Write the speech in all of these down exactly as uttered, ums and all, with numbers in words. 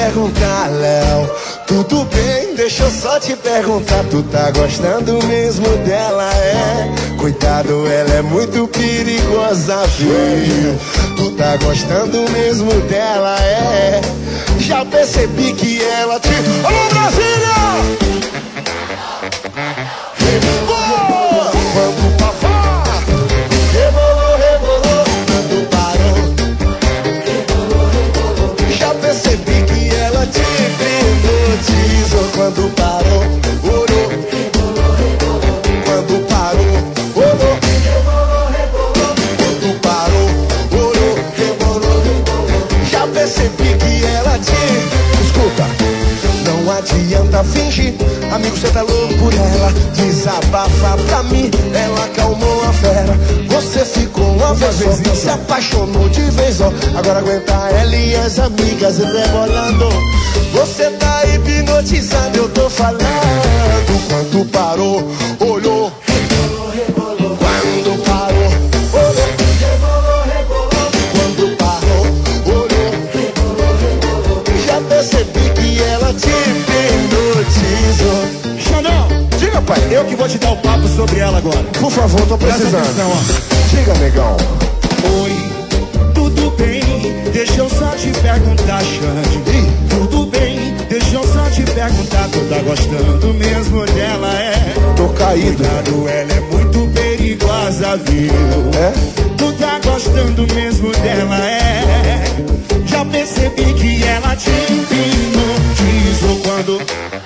perguntar, Léo, tudo bem? Deixa eu só te perguntar, tu tá gostando mesmo dela, é? Cuidado, ela é muito perigosa, viu? Tu tá gostando mesmo dela, é? Já percebi que ela te... Alô, Brasília! Rebolou, quando o papá rebolou, rebolou, quando parou. Rebolou, rebolou. Já percebi que ela te hipnotizou. Quando parou, orou. Rebolou, rebolou. Quando parou, orou. Rebolou, rebolou. Quando parou, orou. Rebolou, rebolou. Já percebi que ela te... Escuta, não adianta fingir, amigo, cê tá louco por ela. Desabafa pra mim, ela acalmou a fera. Você ficou uma vez só, se apaixonou de vez, ó. Agora aguenta ela e as amigas rebolando. Você tá hipnotizado, eu tô falando. Quando parou, olhou. Rebolou, rebolou. Quando parou, olhou. Rebolou, rebolou. Quando parou, olhou. Rebolou, rebolou. Já percebi que ela te hipnotizou. Xandão, Diga, pai. eu que vou te dar o papo sobre ela agora. Por favor, tô precisando. Presta atenção, ó. Diga, negão. Oi, tudo bem? Deixa eu só te perguntar, Xande. Ih. Tudo bem? Deixa eu só te perguntar. Tu tá gostando mesmo dela, é? Tô caído. Cuidado, ela é muito perigosa, viu? É? Tu tá gostando mesmo dela, é? Já percebi que ela te hipnotizou quando...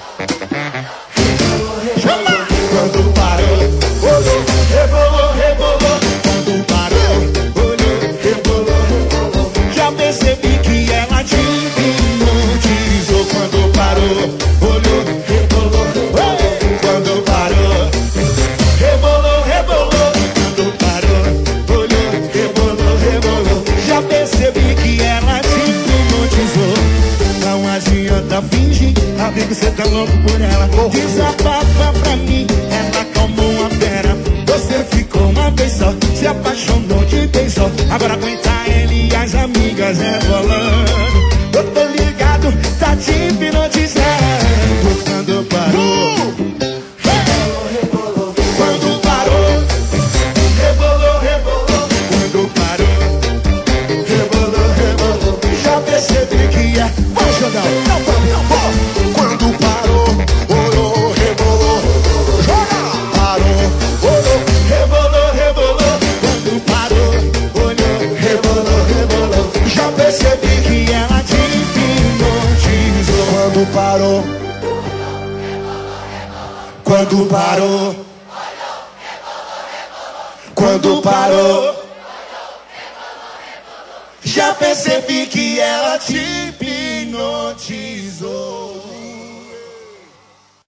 Chama! Quando parou, olhou, rebolou, rebolou. Quando parou, olhou, rebolou, rebolou. Já percebi que ela te hipnotizou. Quando parou, olhou, rebolou, rebolou. Quando parou, rebolou, rebolou. Quando parou, olhou, rebolou, rebolou. Já percebi que ela te hipnotizou. Não adianta fingir, amigo, cê tá louco por ela. Desabafa pra mim, ela acalmou a fera. Você ficou uma vez só, se apaixonou de vez só. Agora aguenta ele e as amigas rebolando. Eu tô ligado, tá te hipnotizando. Quando parou, rebolou, rebolou. Quando parou, rebolou, rebolou. Quando parou, rebolou, rebolou. Já percebi que é... Vai, Xandão, não vou, não vou. Quando parou, olhou, rebolou. Joga! Parou, olhou, rebolou, rebolou. Quando parou, olhou, rebolou, rebolou. Já percebi que ela te hipnotizou. Quando parou, Quando parou, quando parou, já percebi que ela te hipnotizou.